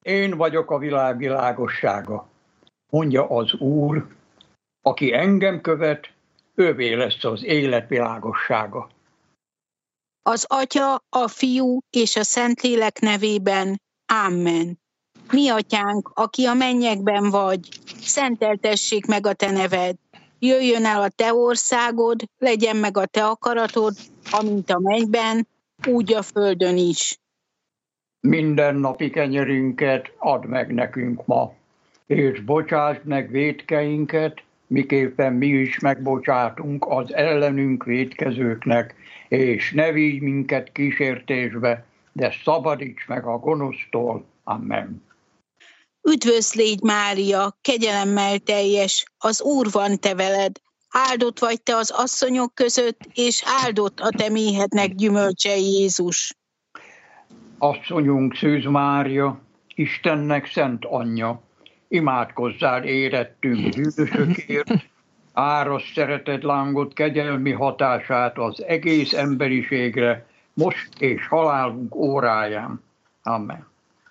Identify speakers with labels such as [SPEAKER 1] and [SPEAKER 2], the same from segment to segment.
[SPEAKER 1] Én vagyok a világ világossága, mondja az Úr, aki engem követ, ővé lesz az élet világossága.
[SPEAKER 2] Az Atya, a Fiú és a Szentlélek nevében. Amen. Mi Atyánk, aki a mennyekben vagy, szenteltessék meg a te neved. Jöjjön el a te országod, legyen meg a te akaratod, amint a mennyben, úgy a földön is.
[SPEAKER 1] Mindennapi kenyerünket add meg nekünk ma, és bocsásd meg vétkeinket, miképpen mi is megbocsátunk az ellenünk vétkezőknek, és ne vigy minket kísértésbe, de szabadíts meg a gonosztól. Amen.
[SPEAKER 2] Üdvözl légy, Mária, kegyelemmel teljes, az Úr van te veled. Áldott vagy te az asszonyok között, és áldott a te méhednek gyümölcse, Jézus.
[SPEAKER 1] Asszonyunk Szűz Mária, Istennek szent anyja, imádkozzál érettünk bűnösökért, árasd szeretet lángot kegyelmi hatását az egész emberiségre, most és halálunk óráján. Amen.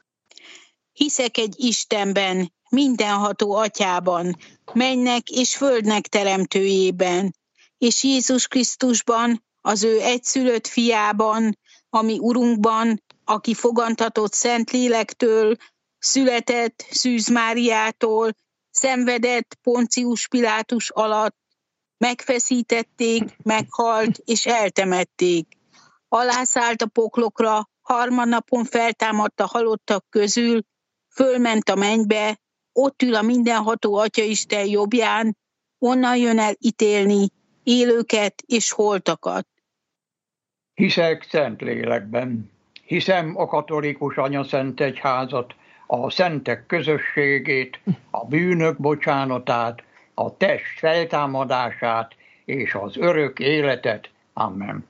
[SPEAKER 2] Hiszek egy Istenben, mindenható Atyában, mennek és földnek teremtőjében, és Jézus Krisztusban, az ő egyszülött fiában, ami Urunkban, aki fogantatott Szentlélektől, született Szűz Máriától, szenvedett Poncius Pilátus alatt, megfeszítették, meghalt és eltemették. Alászállt a poklokra, harmadnapon feltámadt a halottak közül, fölment a mennybe, ott ül a mindenható Atyaisten jobbján, onnan jön el ítélni élőket és holtakat.
[SPEAKER 1] Hiszek Szentlélekben, hiszem a katolikus anyaszent egyházat, a szentek közösségét, a bűnök bocsánatát, a test feltámadását és az örök életet. Amen.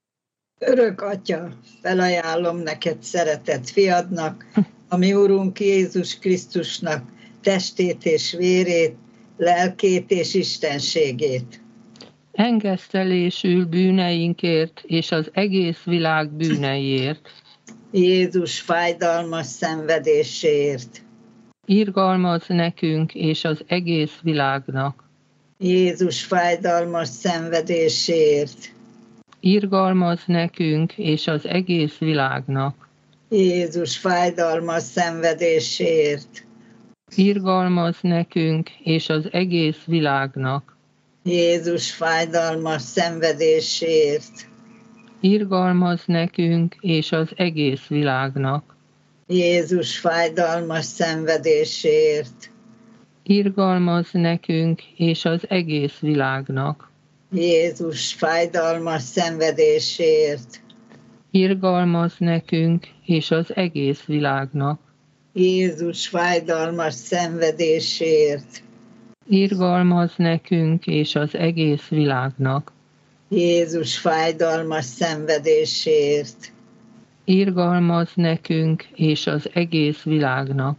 [SPEAKER 3] Örök Atya, felajánlom neked szeretett fiadnak, a mi Urunk Jézus Krisztusnak testét és vérét, lelkét és istenségét.
[SPEAKER 4] Engesztelésül bűneinkért és az egész világ bűneiért.
[SPEAKER 3] Jézus fájdalmas szenvedéséért.
[SPEAKER 4] Irgalmaz nekünk és az egész világnak.
[SPEAKER 3] Jézus fájdalmas szenvedéséért.
[SPEAKER 4] Irgalmaz nekünk és az egész világnak.
[SPEAKER 3] Jézus fájdalmas szenvedéséért.
[SPEAKER 4] Irgalmaz nekünk és az egész világnak.
[SPEAKER 3] Jézus fájdalmas szenvedéséért.
[SPEAKER 4] Irgalmaz nekünk és az egész világnak.
[SPEAKER 3] Jézus fájdalmas szenvedéséért.
[SPEAKER 4] Irgalmaz nekünk és az egész világnak.
[SPEAKER 3] Jézus fájdalmas szenvedéséért.
[SPEAKER 4] Irgalmaz nekünk és az egész világnak.
[SPEAKER 3] Jézus fájdalmas szenvedéséért.
[SPEAKER 4] Irgalmaz nekünk és az egész világnak.
[SPEAKER 3] Jézus fájdalmas szenvedéséért.
[SPEAKER 4] Irgalmaz nekünk és az egész világnak.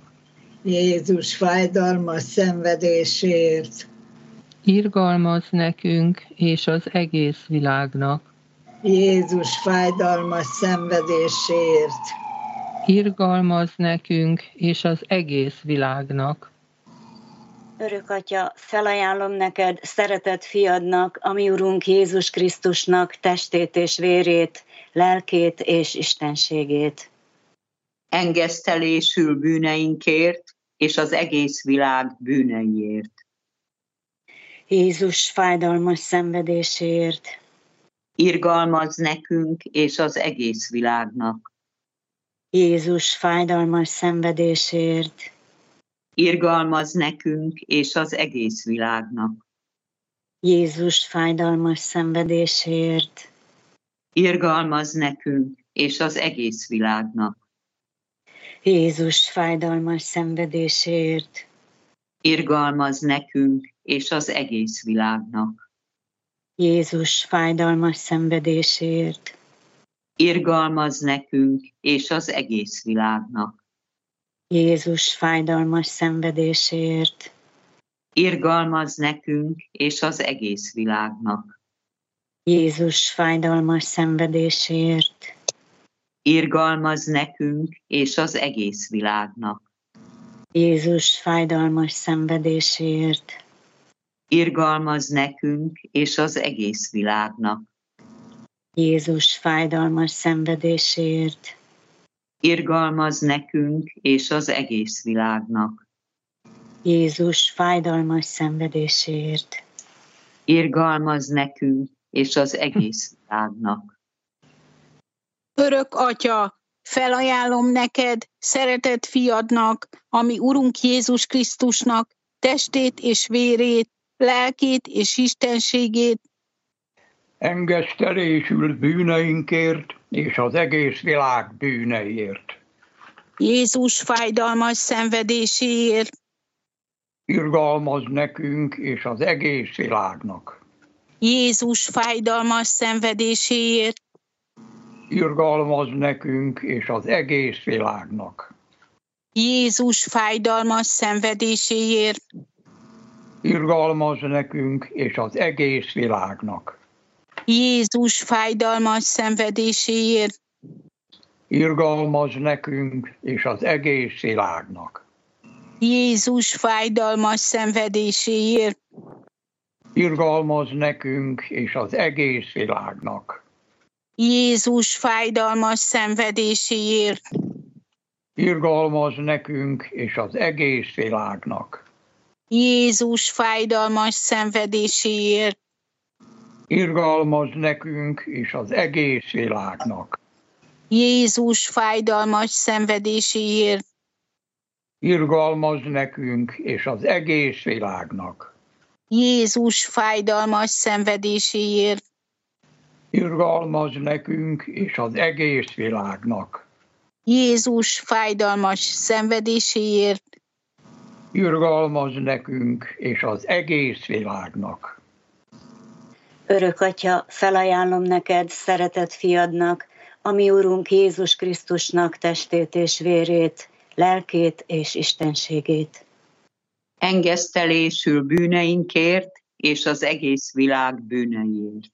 [SPEAKER 3] Jézus fájdalmas szenvedéséért.
[SPEAKER 4] Irgalmaz nekünk és az egész világnak.
[SPEAKER 3] Jézus fájdalmas szenvedéséért.
[SPEAKER 4] Irgalmaz nekünk és az egész világnak.
[SPEAKER 5] Örök Atya, felajánlom neked szeretett fiadnak, a mi Urunk Jézus Krisztusnak testét és vérét, lelkét és istenségét.
[SPEAKER 6] Engesztelésül bűneinkért és az egész világ bűneiért.
[SPEAKER 5] Jézus fájdalmas szenvedéséért.
[SPEAKER 6] Irgalmaz nekünk és az egész világnak.
[SPEAKER 5] Jézus fájdalmas szenvedéséért.
[SPEAKER 6] Irgalmaz nekünk és az egész világnak.
[SPEAKER 5] Jézus fájdalmas szenvedéséért.
[SPEAKER 6] Irgalmaz nekünk és az egész világnak.
[SPEAKER 5] Jézus fájdalmas szenvedéséért.
[SPEAKER 6] Irgalmaz nekünk és az egész világnak.
[SPEAKER 5] Jézus fájdalmas szenvedéséért.
[SPEAKER 6] Irgalmaz nekünk és az egész világnak.
[SPEAKER 5] Jézus fájdalmas szenvedéséért.
[SPEAKER 6] Irgalmaz nekünk és az egész világnak.
[SPEAKER 5] Jézus fájdalmas szenvedéséért.
[SPEAKER 6] Irgalmaz nekünk és az egész világnak.
[SPEAKER 5] Jézus fájdalmas szenvedéséért.
[SPEAKER 6] Irgalmaz nekünk és az egész világnak.
[SPEAKER 5] Jézus fájdalmas szenvedéséért.
[SPEAKER 6] Irgalmaz nekünk és az egész világnak.
[SPEAKER 5] Jézus fájdalmas szenvedéséért.
[SPEAKER 6] Irgalmaz nekünk és az egész világnak.
[SPEAKER 2] Örök Atya, felajánlom neked, szeretett fiadnak, ami Urunk Jézus Krisztusnak, testét és vérét, lelkét és istenségét,
[SPEAKER 1] engesztelésül bűneinkért és az egész világ bűneiért.
[SPEAKER 2] Jézus fájdalmas szenvedéséért,
[SPEAKER 1] Irgalmaz nekünk és az egész világnak.
[SPEAKER 2] Jézus fájdalmas szenvedéséért,
[SPEAKER 1] Irgalmaz nekünk és az egész világnak.
[SPEAKER 2] Jézus fájdalmas szenvedéséért,
[SPEAKER 1] Irgalmaz nekünk és az egész világnak.
[SPEAKER 2] Jézus fájdalmas szenvedéséért,
[SPEAKER 1] Irgalmaz nekünk és az egész világnak.
[SPEAKER 2] Jézus fájdalmas szenvedéséért,
[SPEAKER 1] Irgalmaz nekünk és az egész világnak.
[SPEAKER 2] Jézus fájdalmas szenvedéséért,
[SPEAKER 1] Irgalmaz nekünk és az egész világnak.
[SPEAKER 2] Jézus fájdalmas szenvedéséért,
[SPEAKER 1] Irgalmaz nekünk és az egész világnak.
[SPEAKER 2] Jézus fájdalmas szenvedéséért,
[SPEAKER 1] Irgalmaz nekünk és az egész világnak.
[SPEAKER 2] Jézus fájdalmas szenvedéséért,
[SPEAKER 1] Irgalmaz nekünk és az egész világnak.
[SPEAKER 2] Jézus fájdalmas szenvedéséért,
[SPEAKER 1] Irgalmaz nekünk és az egész világnak.
[SPEAKER 5] Örök Atya, felajánlom neked, szeretett fiadnak, ami Urunk Jézus Krisztusnak testét és vérét, lelkét és istenségét.
[SPEAKER 6] Engesztelésül bűneinkért és az egész világ bűneiért.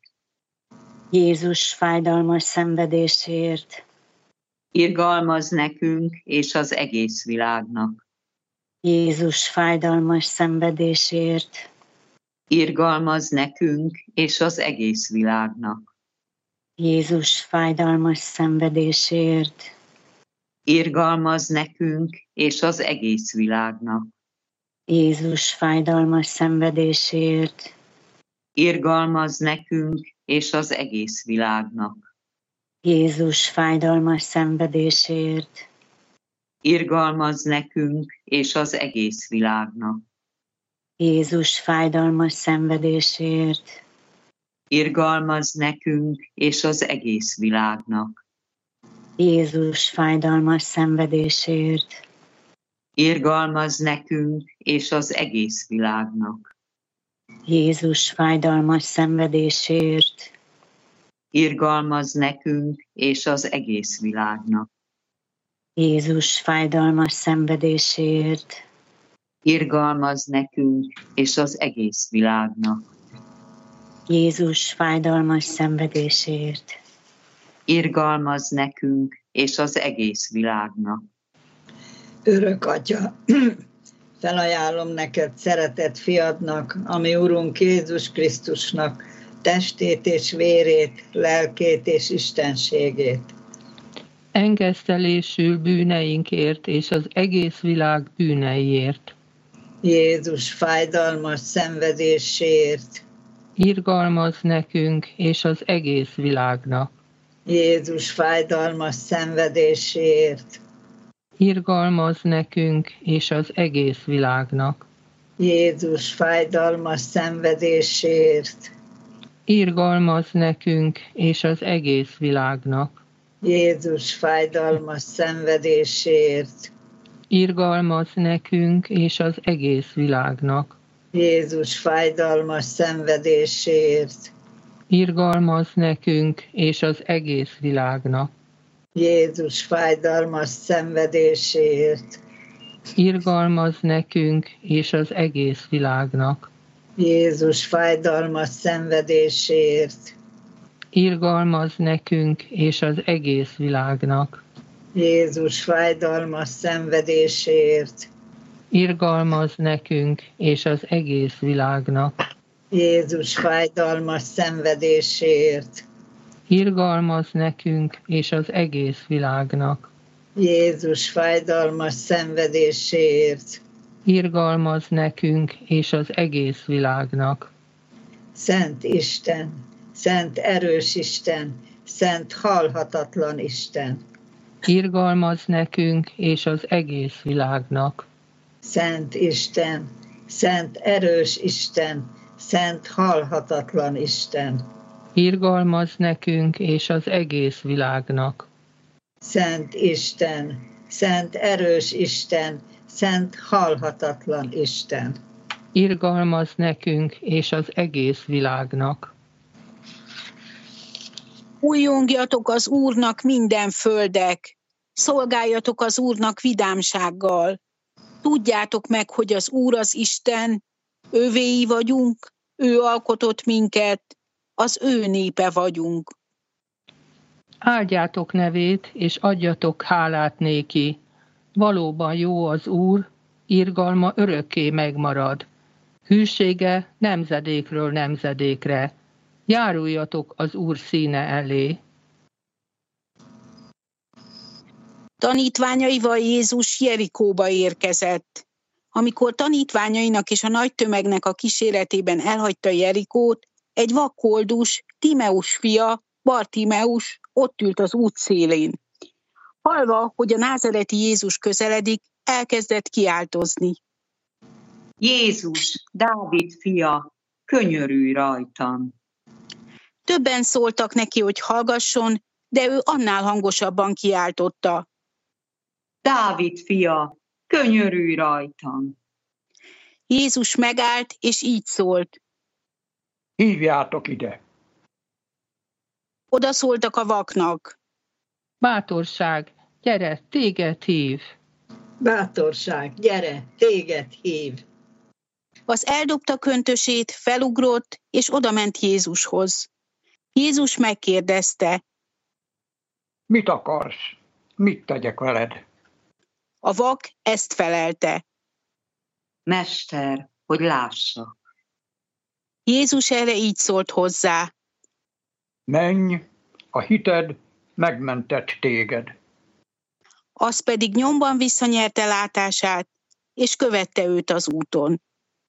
[SPEAKER 5] Jézus fájdalmas szenvedéséért.
[SPEAKER 6] Irgalmaz nekünk és az egész világnak.
[SPEAKER 5] Jézus fájdalmas szenvedéséért.
[SPEAKER 6] Irgalmaz nekünk és az egész világnak.
[SPEAKER 5] Jézus fájdalmas szenvedéséért.
[SPEAKER 6] Irgalmaz nekünk és az egész világnak.
[SPEAKER 5] Jézus fájdalmas szenvedéséért.
[SPEAKER 6] Irgalmaz nekünk és az egész világnak.
[SPEAKER 5] Jézus fájdalmas szenvedéséért.
[SPEAKER 6] Irgalmaz nekünk és az egész világnak.
[SPEAKER 5] Jézus fájdalmas szenvedéséért.
[SPEAKER 6] Irgalmaz nekünk és az egész világnak.
[SPEAKER 5] Jézus fájdalmas szenvedéséért.
[SPEAKER 6] Irgalmaz nekünk és az egész világnak.
[SPEAKER 5] Jézus fájdalmas szenvedéséért.
[SPEAKER 6] Irgalmaz nekünk és az egész világnak.
[SPEAKER 5] Jézus fájdalmas szenvedéséért.
[SPEAKER 6] Irgalmaz nekünk és az egész világnak.
[SPEAKER 5] Jézus fájdalmas szenvedéséért.
[SPEAKER 6] Irgalmaz nekünk és az egész világnak.
[SPEAKER 3] Örök Atya, felajánlom neked, szeretett fiadnak, ami Urunk Jézus Krisztusnak, testét és vérét, lelkét és istenségét.
[SPEAKER 4] Engesztelésül bűneinkért és az egész világ bűneiért.
[SPEAKER 3] Jézus fájdalmas szenvedéséért.
[SPEAKER 4] Irgalmaz nekünk és az egész világnak.
[SPEAKER 3] Jézus fájdalmas szenvedéséért.
[SPEAKER 4] Irgalmaz nekünk és az egész világnak.
[SPEAKER 3] Jézus fájdalmas szenvedéséért.
[SPEAKER 4] Irgalmaz nekünk és az egész világnak.
[SPEAKER 3] Jézus fájdalmas szenvedéséért.
[SPEAKER 4] Irgalmaz nekünk és az egész világnak.
[SPEAKER 3] Jézus fájdalmas szenvedéséért.
[SPEAKER 4] Irgalmaz nekünk és az egész világnak.
[SPEAKER 3] Jézus fájdalmas szenvedéséért.
[SPEAKER 4] Irgalmaz nekünk és az egész világnak.
[SPEAKER 3] Jézus fájdalmas szenvedéséért.
[SPEAKER 4] Irgalmaz nekünk és az egész világnak.
[SPEAKER 3] Jézus fájdalmas szenvedéséért.
[SPEAKER 4] irgalmaz nekünk és az egész világnak.
[SPEAKER 3] Jézus fájdalmas szenvedéséért.
[SPEAKER 4] Irgalmaz nekünk és az egész világnak.
[SPEAKER 3] Jézus fájdalmas szenvedéséért.
[SPEAKER 4] Irgalmaz nekünk és az egész világnak.
[SPEAKER 3] Szent Isten, szent erős Isten, szent halhatatlan Isten.
[SPEAKER 4] Irgalmaz nekünk és az egész világnak.
[SPEAKER 3] Szent Isten, szent erős Isten, szent halhatatlan Isten.
[SPEAKER 4] Irgalmaz nekünk és az egész világnak.
[SPEAKER 3] Szent Isten, szent erős Isten, szent halhatatlan Isten.
[SPEAKER 4] Irgalmaz nekünk és az egész világnak.
[SPEAKER 2] Újjongjatok az Úrnak minden földek, szolgáljatok az Úrnak vidámsággal. Tudjátok meg, hogy az Úr az Isten, övéi vagyunk, ő alkotott minket, az ő népe vagyunk.
[SPEAKER 4] Áldjátok nevét, és adjatok hálát néki. Valóban jó az Úr, irgalma örökké megmarad. Hűsége nemzedékről nemzedékre. Járuljatok az Úr színe elé.
[SPEAKER 2] Tanítványaival Jézus Jerikóba érkezett. Amikor tanítványainak és a nagy tömegnek a kíséretében elhagyta Jerikót, egy vakkoldus, Timeus fia, Bartimeus ott ült az út szélén. Hallva, hogy a názareti Jézus közeledik, elkezdett kiáltozni.
[SPEAKER 6] Jézus, Dávid fia, könyörülj rajtam!
[SPEAKER 2] Többen szóltak neki, hogy hallgasson, de ő annál hangosabban kiáltotta.
[SPEAKER 6] Dávid fia, könyörülj rajtam!
[SPEAKER 2] Jézus megállt, és így szólt.
[SPEAKER 1] Hívjátok ide!
[SPEAKER 2] Oda szóltak a vaknak.
[SPEAKER 4] Bátorság, gyere, téged hív!
[SPEAKER 3] Bátorság, gyere, téged hív!
[SPEAKER 2] Az eldobta köntösét, felugrott, és odament Jézushoz. Jézus megkérdezte.
[SPEAKER 1] Mit akarsz? Mit tegyek veled?
[SPEAKER 2] A vak ezt felelte.
[SPEAKER 6] Mester, hogy lássak.
[SPEAKER 2] Jézus erre így szólt hozzá.
[SPEAKER 1] Menj, a hited megmentett téged.
[SPEAKER 2] Az pedig nyomban visszanyerte látását, és követte őt az úton.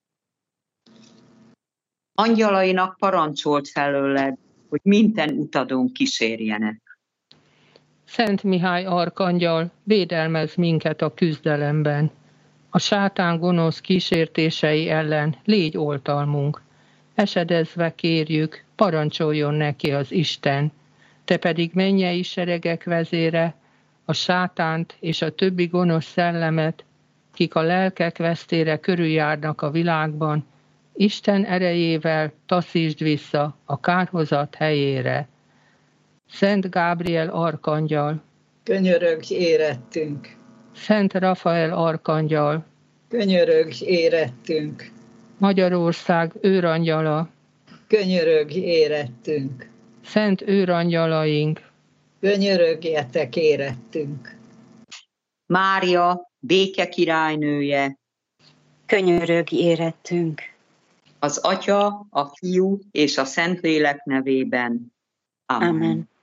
[SPEAKER 6] Angyalainak parancsolt felőled, hogy minden utadon kísérjenek.
[SPEAKER 4] Szent Mihály arkangyal, védelmez minket a küzdelemben. A sátán gonosz kísértései ellen légy oltalmunk. Esedezve kérjük, parancsoljon neki az Isten. Te pedig mennyei seregek vezére, a sátánt és a többi gonosz szellemet, kik a lelkek vesztére körüljárnak a világban, Isten erejével taszítsd vissza a kárhozat helyére. Szent Gábriel arkangyal,
[SPEAKER 3] Könyörögj érettünk!
[SPEAKER 4] Szent Rafael arkangyal,
[SPEAKER 3] Könyörögj érettünk!
[SPEAKER 4] Magyarország őrangyala,
[SPEAKER 3] Könyörögj érettünk!
[SPEAKER 4] Szent őrangyalaink,
[SPEAKER 3] Könyörögjetek érettünk!
[SPEAKER 6] Mária, béke királynője,
[SPEAKER 5] Könyörögj érettünk.
[SPEAKER 6] az Atya, a Fiú és a Szentlélek nevében. Amen.
[SPEAKER 5] Amen.